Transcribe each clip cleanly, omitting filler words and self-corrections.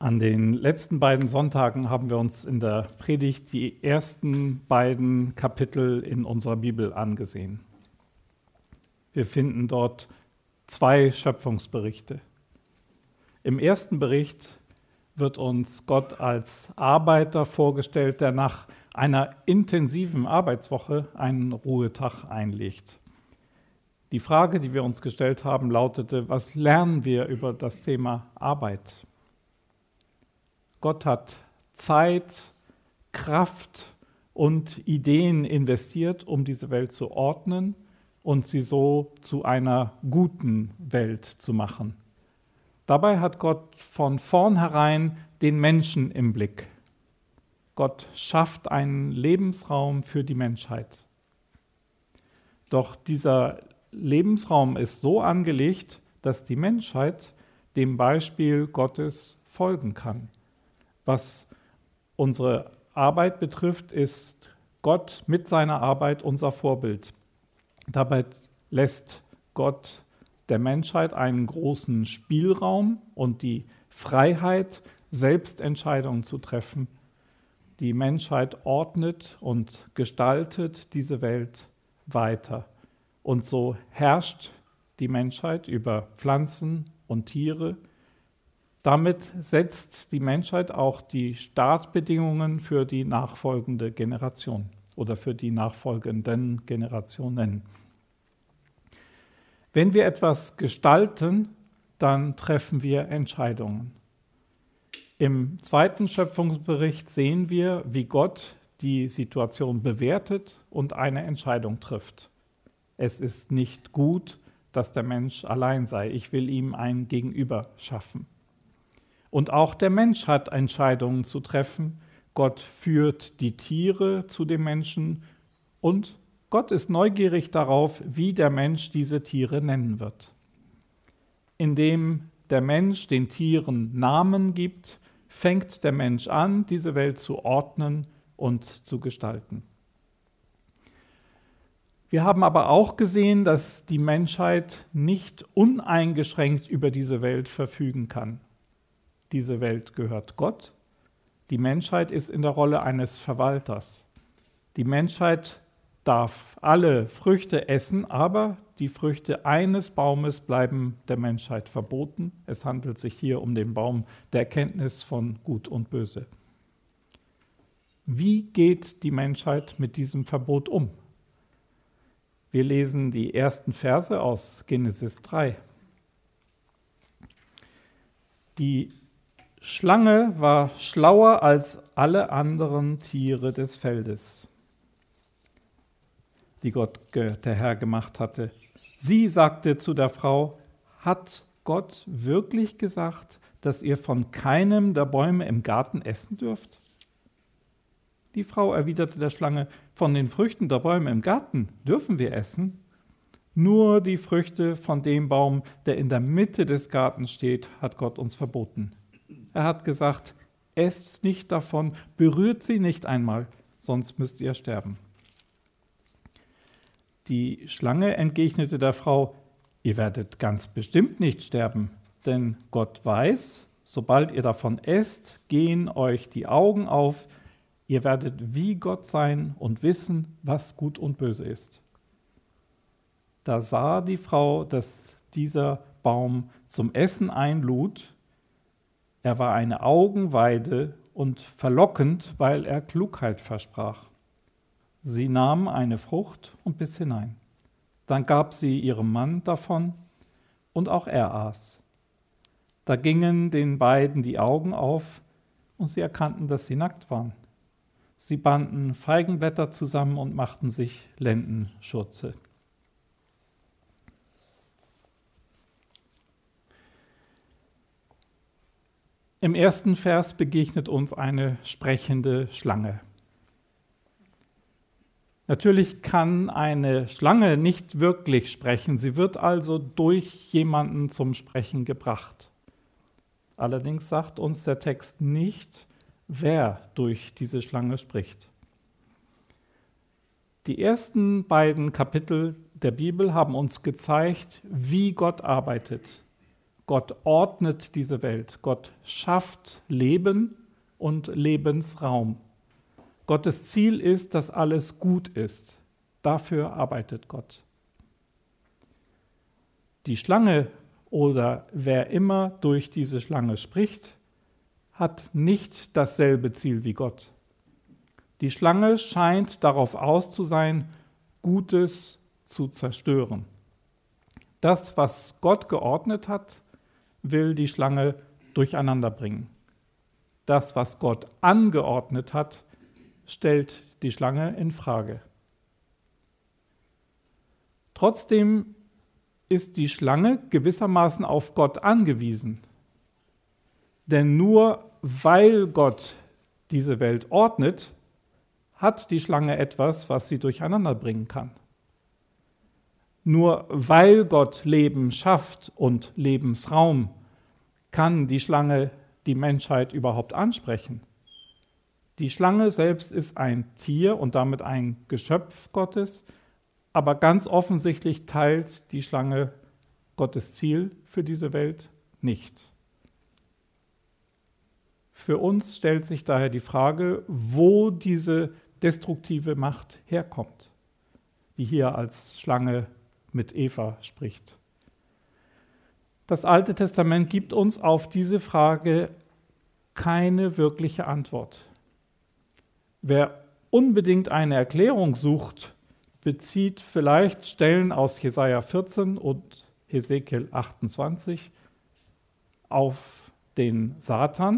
An den letzten beiden Sonntagen haben wir uns in der Predigt die ersten beiden Kapitel in unserer Bibel angesehen. Wir finden dort zwei Schöpfungsberichte. Im ersten Bericht wird uns Gott als Arbeiter vorgestellt, der nach einer intensiven Arbeitswoche einen Ruhetag einlegt. Die Frage, die wir uns gestellt haben, lautete: Was lernen wir über das Thema Arbeit? Gott hat Zeit, Kraft und Ideen investiert, um diese Welt zu ordnen und sie so zu einer guten Welt zu machen. Dabei hat Gott von vornherein den Menschen im Blick. Gott schafft einen Lebensraum für die Menschheit. Doch dieser Lebensraum ist so angelegt, dass die Menschheit dem Beispiel Gottes folgen kann. Was unsere Arbeit betrifft, ist Gott mit seiner Arbeit unser Vorbild. Dabei lässt Gott der Menschheit einen großen Spielraum und die Freiheit, selbst Entscheidungen zu treffen. Die Menschheit ordnet und gestaltet diese Welt weiter. Und so herrscht die Menschheit über Pflanzen und Tiere. Damit setzt die Menschheit auch die Startbedingungen für die nachfolgende Generation oder für die nachfolgenden Generationen. Wenn wir etwas gestalten, dann treffen wir Entscheidungen. Im zweiten Schöpfungsbericht sehen wir, wie Gott die Situation bewertet und eine Entscheidung trifft. Es ist nicht gut, dass der Mensch allein sei. Ich will ihm ein Gegenüber schaffen. Und auch der Mensch hat Entscheidungen zu treffen. Gott führt die Tiere zu dem Menschen und Gott ist neugierig darauf, wie der Mensch diese Tiere nennen wird. Indem der Mensch den Tieren Namen gibt, fängt der Mensch an, diese Welt zu ordnen und zu gestalten. Wir haben aber auch gesehen, dass die Menschheit nicht uneingeschränkt über diese Welt verfügen kann. Diese Welt gehört Gott. Die Menschheit ist in der Rolle eines Verwalters. Die Menschheit darf alle Früchte essen, aber die Früchte eines Baumes bleiben der Menschheit verboten. Es handelt sich hier um den Baum der Erkenntnis von Gut und Böse. Wie geht die Menschheit mit diesem Verbot um? Wir lesen die ersten Verse aus Genesis 3. Die Schlange war schlauer als alle anderen Tiere des Feldes, die Gott, der Herr, gemacht hatte. Sie sagte zu der Frau: Hat Gott wirklich gesagt, dass ihr von keinem der Bäume im Garten essen dürft? Die Frau erwiderte der Schlange: Von den Früchten der Bäume im Garten dürfen wir essen. Nur die Früchte von dem Baum, der in der Mitte des Gartens steht, hat Gott uns verboten. Er hat gesagt: Esst nicht davon, berührt sie nicht einmal, sonst müsst ihr sterben. Die Schlange entgegnete der Frau: Ihr werdet ganz bestimmt nicht sterben, denn Gott weiß, sobald ihr davon esst, gehen euch die Augen auf, ihr werdet wie Gott sein und wissen, was gut und böse ist. Da sah die Frau, dass dieser Baum zum Essen einlud. Er war eine Augenweide und verlockend, weil er Klugheit versprach. Sie nahm eine Frucht und biss hinein. Dann gab sie ihrem Mann davon und auch er aß. Da gingen den beiden die Augen auf und sie erkannten, dass sie nackt waren. Sie banden Feigenblätter zusammen und machten sich Lendenschurze. Im ersten Vers begegnet uns eine sprechende Schlange. Natürlich kann eine Schlange nicht wirklich sprechen, sie wird also durch jemanden zum Sprechen gebracht. Allerdings sagt uns der Text nicht, wer durch diese Schlange spricht. Die ersten beiden Kapitel der Bibel haben uns gezeigt, wie Gott arbeitet. Gott ordnet diese Welt. Gott schafft Leben und Lebensraum. Gottes Ziel ist, dass alles gut ist. Dafür arbeitet Gott. Die Schlange oder wer immer durch diese Schlange spricht, hat nicht dasselbe Ziel wie Gott. Die Schlange scheint darauf aus zu sein, Gutes zu zerstören. Das, was Gott geordnet hat, will die Schlange durcheinander bringen. Das, was Gott angeordnet hat, stellt die Schlange in Frage. Trotzdem ist die Schlange gewissermaßen auf Gott angewiesen. Denn nur weil Gott diese Welt ordnet, hat die Schlange etwas, was sie durcheinander bringen kann. Nur weil Gott Leben schafft und Lebensraum, kann die Schlange die Menschheit überhaupt ansprechen. Die Schlange selbst ist ein Tier und damit ein Geschöpf Gottes, aber ganz offensichtlich teilt die Schlange Gottes Ziel für diese Welt nicht. Für uns stellt sich daher die Frage, wo diese destruktive Macht herkommt, die hier als Schlange mit Eva spricht. Das Alte Testament gibt uns auf diese Frage keine wirkliche Antwort. Wer unbedingt eine Erklärung sucht, bezieht vielleicht Stellen aus Jesaja 14 und Hesekiel 28 auf den Satan.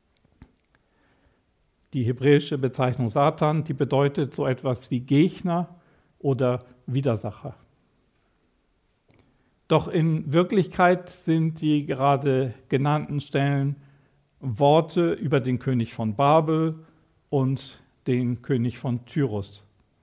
Die hebräische Bezeichnung Satan, die bedeutet so etwas wie Gegner oder Widersacher. Doch in Wirklichkeit sind die gerade genannten Stellen Worte über den König von Babel und den König von Tyrus.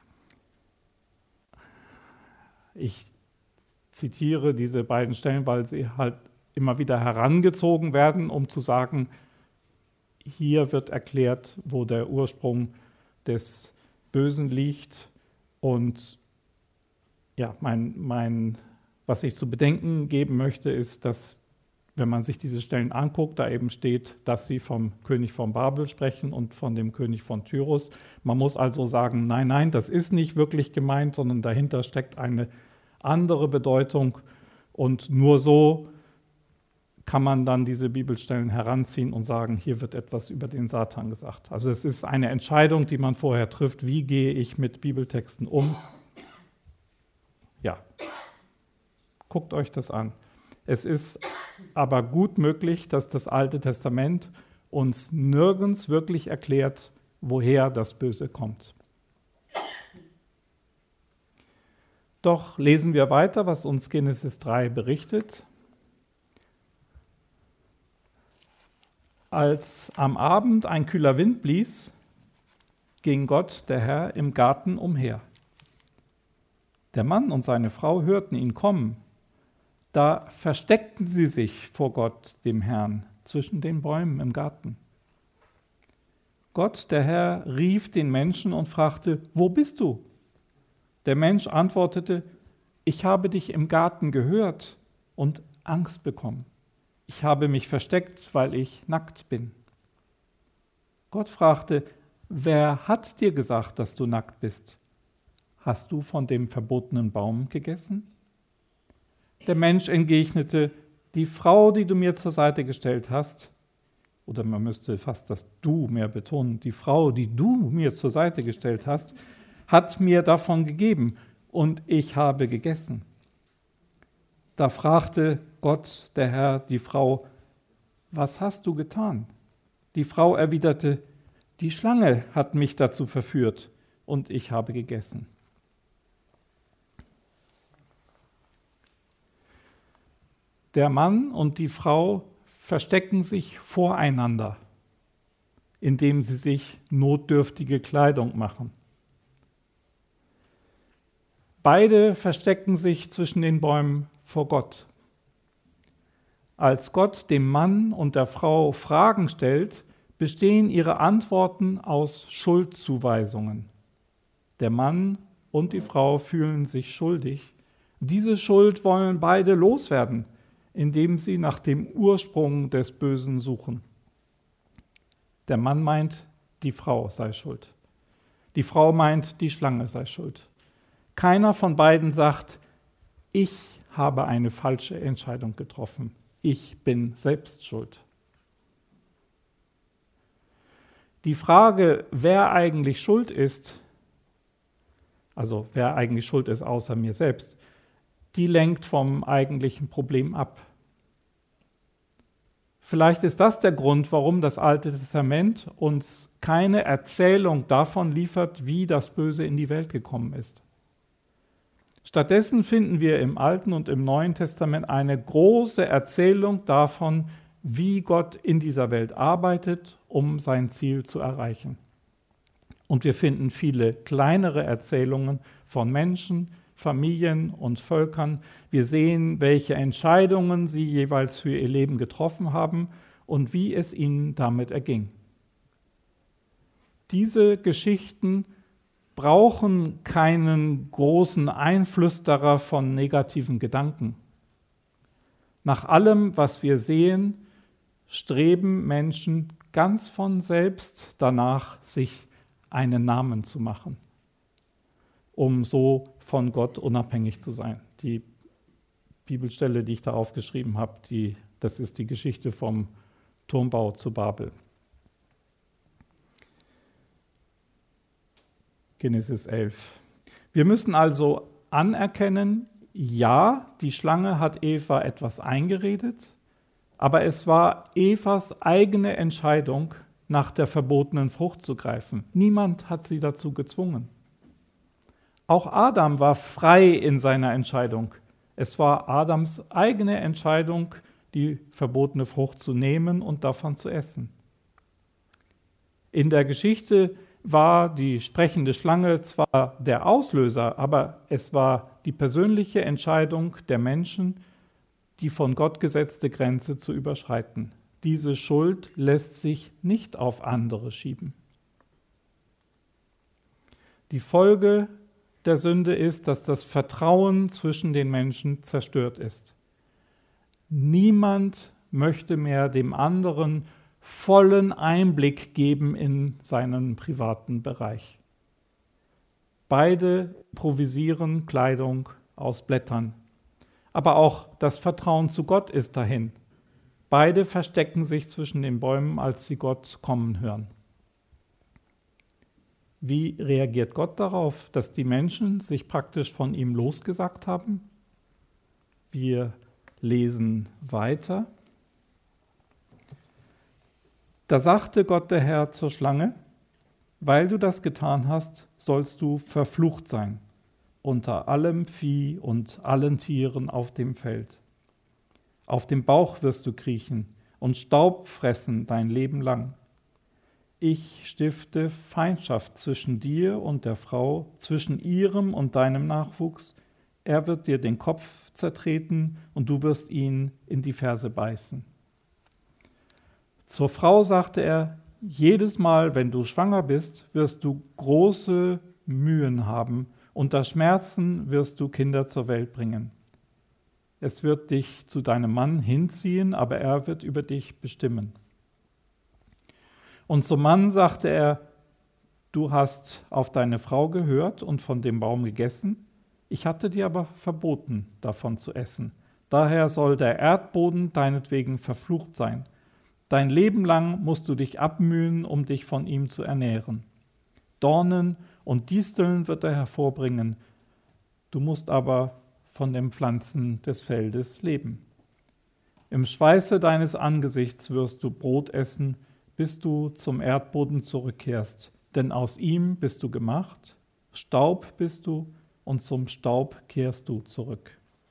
Ich zitiere diese beiden Stellen, weil sie halt immer wieder herangezogen werden, um zu sagen, hier wird erklärt, wo der Ursprung des Bösen liegt. Und ja, was ich zu bedenken geben möchte, ist, dass, wenn man sich diese Stellen anguckt, da eben steht, dass sie vom König von Babel sprechen und von dem König von Tyrus. Man muss also sagen, nein, das ist nicht wirklich gemeint, sondern dahinter steckt eine andere Bedeutung. Und nur so kann man dann diese Bibelstellen heranziehen und sagen, hier wird etwas über den Satan gesagt. Also es ist eine Entscheidung, die man vorher trifft, wie gehe ich mit Bibeltexten um. Ja, guckt euch das an. Es ist aber gut möglich, dass das Alte Testament uns nirgends wirklich erklärt, woher das Böse kommt. Doch lesen wir weiter, was uns Genesis 3 berichtet. Als am Abend ein kühler Wind blies, ging Gott, der Herr, im Garten umher. Der Mann und seine Frau hörten ihn kommen. Da versteckten sie sich vor Gott, dem Herrn, zwischen den Bäumen im Garten. Gott, der Herr, rief den Menschen und fragte, wo bist du? Der Mensch antwortete, ich habe dich im Garten gehört und Angst bekommen. Ich habe mich versteckt, weil ich nackt bin. Gott fragte, wer hat dir gesagt, dass du nackt bist? Hast du von dem verbotenen Baum gegessen? Der Mensch entgegnete, die Frau, die du mir zur Seite gestellt hast, oder man müsste fast das Du mehr betonen, die Frau, die du mir zur Seite gestellt hast, hat mir davon gegeben und ich habe gegessen. Da fragte Gott, der Herr, die Frau, was hast du getan? Die Frau erwiderte, die Schlange hat mich dazu verführt und ich habe gegessen. Der Mann und die Frau verstecken sich voreinander, indem sie sich notdürftige Kleidung machen. Beide verstecken sich zwischen den Bäumen vor Gott. Als Gott dem Mann und der Frau Fragen stellt, bestehen ihre Antworten aus Schuldzuweisungen. Der Mann und die Frau fühlen sich schuldig. Diese Schuld wollen beide loswerden. indem sie nach dem Ursprung des Bösen suchen. Der Mann meint, die Frau sei schuld. Die Frau meint, die Schlange sei schuld. Keiner von beiden sagt, ich habe eine falsche Entscheidung getroffen. Ich bin selbst schuld. Die Frage, wer eigentlich schuld ist, also wer eigentlich schuld ist außer mir selbst, die lenkt vom eigentlichen Problem ab. Vielleicht ist das der Grund, warum das Alte Testament uns keine Erzählung davon liefert, wie das Böse in die Welt gekommen ist. Stattdessen finden wir im Alten und im Neuen Testament eine große Erzählung davon, wie Gott in dieser Welt arbeitet, um sein Ziel zu erreichen. Und wir finden viele kleinere Erzählungen von Menschen, Familien und Völkern. Wir sehen, welche Entscheidungen sie jeweils für ihr Leben getroffen haben und wie es ihnen damit erging. Diese Geschichten brauchen keinen großen Einflüsterer von negativen Gedanken. Nach allem, was wir sehen, streben Menschen ganz von selbst danach, sich einen Namen zu machen, um so von Gott unabhängig zu sein. Die Bibelstelle, die ich da aufgeschrieben habe, das ist die Geschichte vom Turmbau zu Babel. Genesis 11. Wir müssen also anerkennen, ja, die Schlange hat Eva etwas eingeredet, aber es war Evas eigene Entscheidung, nach der verbotenen Frucht zu greifen. Niemand hat sie dazu gezwungen. Auch Adam war frei in seiner Entscheidung. Es war Adams eigene Entscheidung, die verbotene Frucht zu nehmen und davon zu essen. In der Geschichte war die sprechende Schlange zwar der Auslöser, aber es war die persönliche Entscheidung der Menschen, die von Gott gesetzte Grenze zu überschreiten. Diese Schuld lässt sich nicht auf andere schieben. Die Folge der Sünde ist, dass das Vertrauen zwischen den Menschen zerstört ist. Niemand möchte mehr dem anderen vollen Einblick geben in seinen privaten Bereich. Beide improvisieren Kleidung aus Blättern. Aber auch das Vertrauen zu Gott ist dahin. Beide verstecken sich zwischen den Bäumen, als sie Gott kommen hören. Wie reagiert Gott darauf, dass die Menschen sich praktisch von ihm losgesagt haben? Wir lesen weiter. Da sagte Gott der Herr zur Schlange: Weil du das getan hast, sollst du verflucht sein unter allem Vieh und allen Tieren auf dem Feld. Auf dem Bauch wirst du kriechen und Staub fressen dein Leben lang. Ich stifte Feindschaft zwischen dir und der Frau, zwischen ihrem und deinem Nachwuchs. Er wird dir den Kopf zertreten und du wirst ihn in die Ferse beißen. Zur Frau sagte er: Jedes Mal, wenn du schwanger bist, wirst du große Mühen haben. Unter Schmerzen wirst du Kinder zur Welt bringen. Es wird dich zu deinem Mann hinziehen, aber er wird über dich bestimmen. Und zum Mann sagte er: Du hast auf deine Frau gehört und von dem Baum gegessen. Ich hatte dir aber verboten, davon zu essen. Daher soll der Erdboden deinetwegen verflucht sein. Dein Leben lang musst du dich abmühen, um dich von ihm zu ernähren. Dornen und Disteln wird er hervorbringen. Du musst aber von den Pflanzen des Feldes leben. Im Schweiße deines Angesichts wirst du Brot essen, bis du zum Erdboden zurückkehrst. Denn aus ihm bist du gemacht, Staub bist du, und zum Staub kehrst du zurück.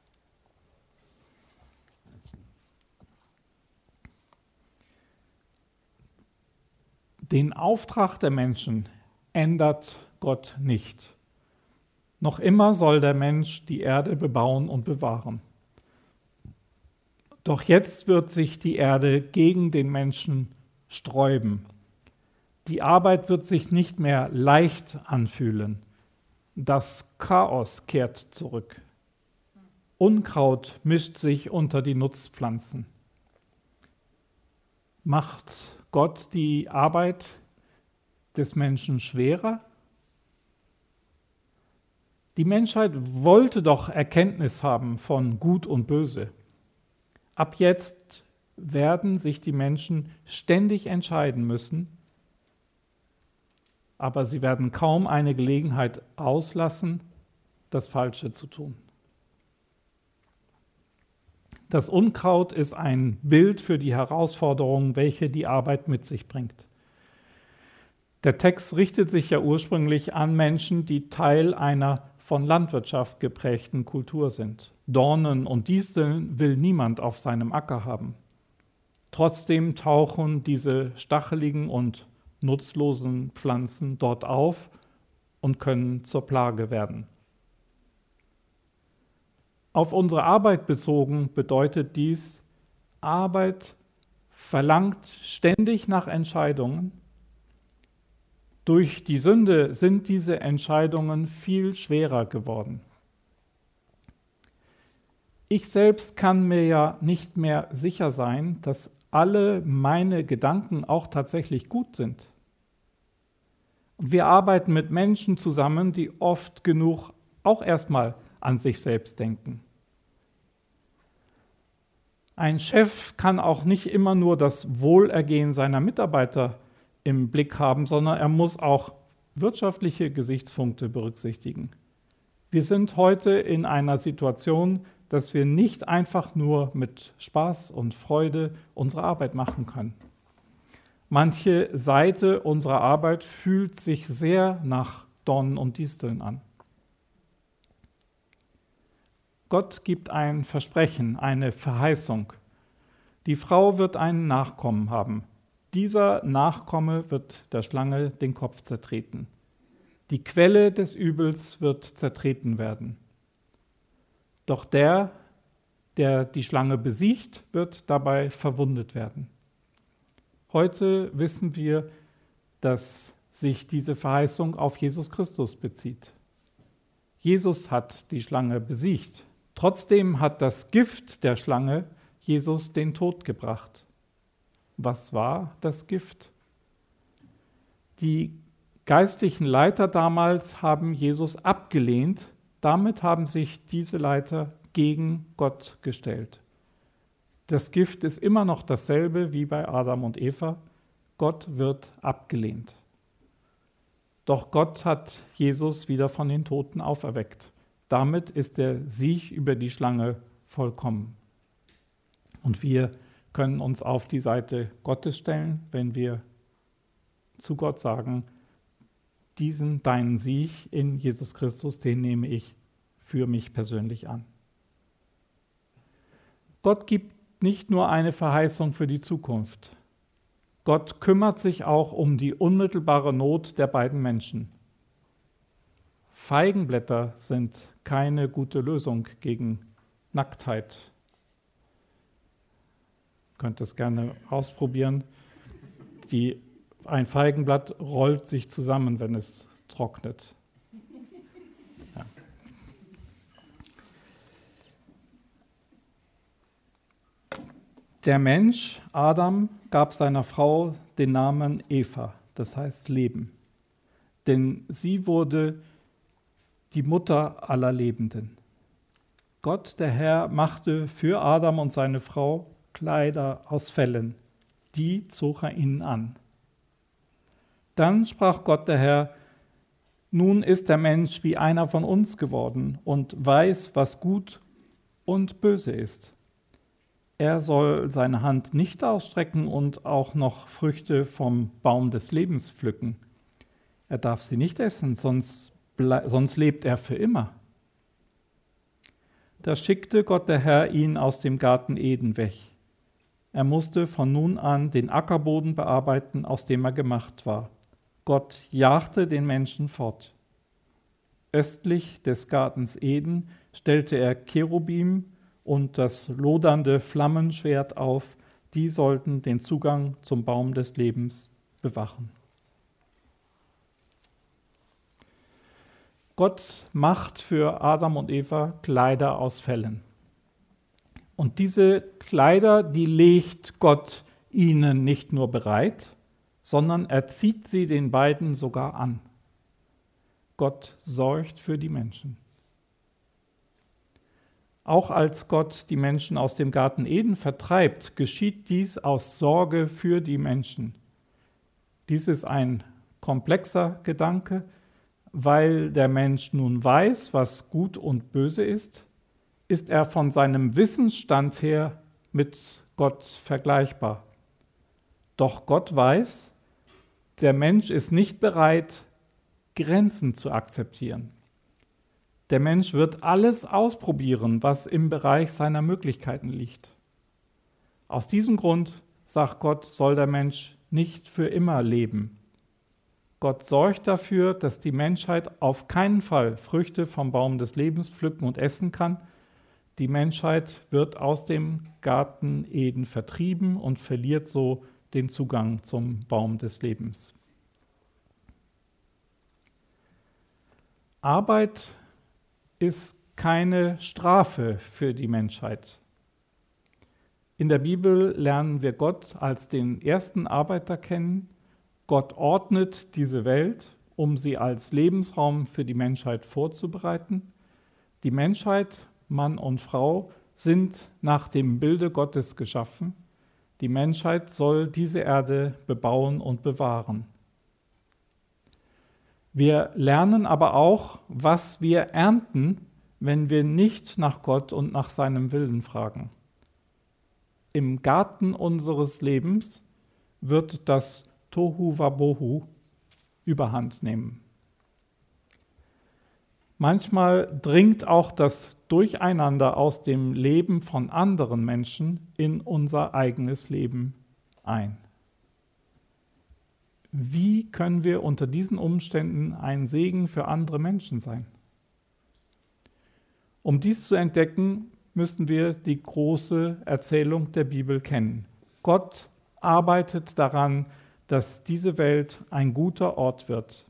Den Auftrag der Menschen ändert Gott nicht. Noch immer soll der Mensch die Erde bebauen und bewahren. Doch jetzt wird sich die Erde gegen den Menschen sträuben. Die Arbeit wird sich nicht mehr leicht anfühlen. Das Chaos kehrt zurück. Unkraut mischt sich unter die Nutzpflanzen. Macht Gott die Arbeit des Menschen schwerer? Die Menschheit wollte doch Erkenntnis haben von Gut und Böse. Ab jetzt werden sich die Menschen ständig entscheiden müssen, aber sie werden kaum eine Gelegenheit auslassen, das Falsche zu tun. Das Unkraut ist ein Bild für die Herausforderungen, welche die Arbeit mit sich bringt. Der Text richtet sich ja ursprünglich an Menschen, die Teil einer von Landwirtschaft geprägten Kultur sind. Dornen und Disteln will niemand auf seinem Acker haben. Trotzdem tauchen diese stacheligen und nutzlosen Pflanzen dort auf und können zur Plage werden. Auf unsere Arbeit bezogen bedeutet dies, Arbeit verlangt ständig nach Entscheidungen. Durch die Sünde sind diese Entscheidungen viel schwerer geworden. Ich selbst kann mir ja nicht mehr sicher sein, dass alle meine Gedanken auch tatsächlich gut sind. Und wir arbeiten mit Menschen zusammen, die oft genug auch erstmal an sich selbst denken. Ein Chef kann auch nicht immer nur das Wohlergehen seiner Mitarbeiter im Blick haben, sondern er muss auch wirtschaftliche Gesichtspunkte berücksichtigen. Wir sind heute in einer Situation, dass wir nicht einfach nur mit Spaß und Freude unsere Arbeit machen können. Manche Seite unserer Arbeit fühlt sich sehr nach Dornen und Disteln an. Gott gibt ein Versprechen, eine Verheißung. Die Frau wird einen Nachkommen haben. Dieser Nachkomme wird der Schlange den Kopf zertreten. Die Quelle des Übels wird zertreten werden. Doch der die Schlange besiegt, wird dabei verwundet werden. Heute wissen wir, dass sich diese Verheißung auf Jesus Christus bezieht. Jesus hat die Schlange besiegt. Trotzdem hat das Gift der Schlange Jesus den Tod gebracht. Was war das Gift? Die geistlichen Leiter damals haben Jesus abgelehnt. Damit haben sich diese Leiter gegen Gott gestellt. Das Gift ist immer noch dasselbe wie bei Adam und Eva. Gott wird abgelehnt. Doch Gott hat Jesus wieder von den Toten auferweckt. Damit ist der Sieg über die Schlange vollkommen. Und wir können uns auf die Seite Gottes stellen, wenn wir zu Gott sagen, diesen deinen Sieg in Jesus Christus, den nehme ich für mich persönlich an. Gott gibt nicht nur eine Verheißung für die Zukunft. Gott kümmert sich auch um die unmittelbare Not der beiden Menschen. Feigenblätter sind keine gute Lösung gegen Nacktheit. Ihr könnt es gerne ausprobieren. Ein Feigenblatt rollt sich zusammen, wenn es trocknet. Ja. Der Mensch, Adam, gab seiner Frau den Namen Eva, das heißt Leben. Denn sie wurde die Mutter aller Lebenden. Gott, der Herr, machte für Adam und seine Frau Kleider aus Fellen. Die zog er ihnen an. Dann sprach Gott, der Herr, nun ist der Mensch wie einer von uns geworden und weiß, was gut und böse ist. Er soll seine Hand nicht ausstrecken und auch noch Früchte vom Baum des Lebens pflücken. Er darf sie nicht essen, sonst lebt er für immer. Da schickte Gott der Herr ihn aus dem Garten Eden weg. Er musste von nun an den Ackerboden bearbeiten, aus dem er gemacht war. Gott jagte den Menschen fort. Östlich des Gartens Eden stellte er Cherubim und das lodernde Flammenschwert auf, die sollten den Zugang zum Baum des Lebens bewachen. Gott macht für Adam und Eva Kleider aus Fellen. Und diese Kleider, die legt Gott ihnen nicht nur bereit, sondern er zieht sie den beiden sogar an. Gott sorgt für die Menschen. Auch als Gott die Menschen aus dem Garten Eden vertreibt, geschieht dies aus Sorge für die Menschen. Dies ist ein komplexer Gedanke, weil der Mensch nun weiß, was gut und böse ist er von seinem Wissensstand her mit Gott vergleichbar. Doch Gott weiß, der Mensch ist nicht bereit, Grenzen zu akzeptieren. Der Mensch wird alles ausprobieren, was im Bereich seiner Möglichkeiten liegt. Aus diesem Grund, sagt Gott, soll der Mensch nicht für immer leben. Gott sorgt dafür, dass die Menschheit auf keinen Fall Früchte vom Baum des Lebens pflücken und essen kann. Die Menschheit wird aus dem Garten Eden vertrieben und verliert so den Zugang zum Baum des Lebens. Arbeit ist keine Strafe für die Menschheit. In der Bibel lernen wir Gott als den ersten Arbeiter kennen. Gott ordnet diese Welt, um sie als Lebensraum für die Menschheit vorzubereiten. Die Menschheit, Mann und Frau, sind nach dem Bilde Gottes geschaffen. Die Menschheit soll diese Erde bebauen und bewahren. Wir lernen aber auch, was wir ernten, wenn wir nicht nach Gott und nach seinem Willen fragen. Im Garten unseres Lebens wird das Tohu Wabohu überhand nehmen. Manchmal dringt auch das Durcheinander aus dem Leben von anderen Menschen in unser eigenes Leben ein. Wie können wir unter diesen Umständen ein Segen für andere Menschen sein? Um dies zu entdecken, müssen wir die große Erzählung der Bibel kennen. Gott arbeitet daran, dass diese Welt ein guter Ort wird.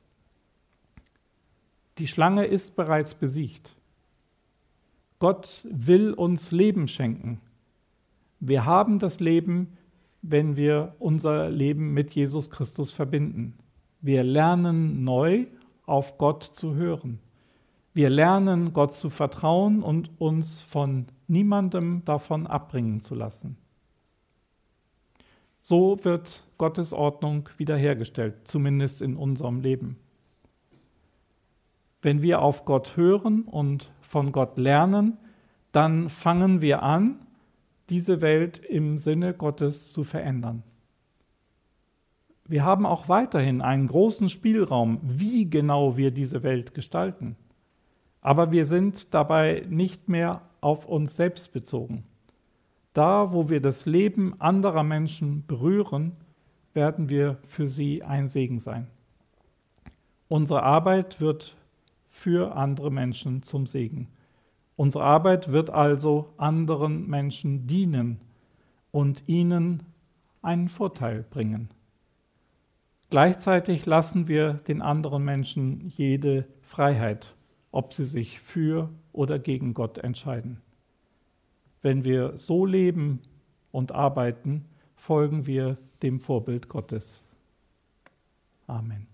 Die Schlange ist bereits besiegt. Gott will uns Leben schenken. Wir haben das Leben, wenn wir unser Leben mit Jesus Christus verbinden. Wir lernen neu, auf Gott zu hören. Wir lernen, Gott zu vertrauen und uns von niemandem davon abbringen zu lassen. So wird Gottes Ordnung wiederhergestellt, zumindest in unserem Leben. Wenn wir auf Gott hören und von Gott lernen, dann fangen wir an, diese Welt im Sinne Gottes zu verändern. Wir haben auch weiterhin einen großen Spielraum, wie genau wir diese Welt gestalten. Aber wir sind dabei nicht mehr auf uns selbst bezogen. Da, wo wir das Leben anderer Menschen berühren, werden wir für sie ein Segen sein. Unsere Arbeit wird für andere Menschen zum Segen. Unsere Arbeit wird also anderen Menschen dienen und ihnen einen Vorteil bringen. Gleichzeitig lassen wir den anderen Menschen jede Freiheit, ob sie sich für oder gegen Gott entscheiden. Wenn wir so leben und arbeiten, folgen wir dem Vorbild Gottes. Amen.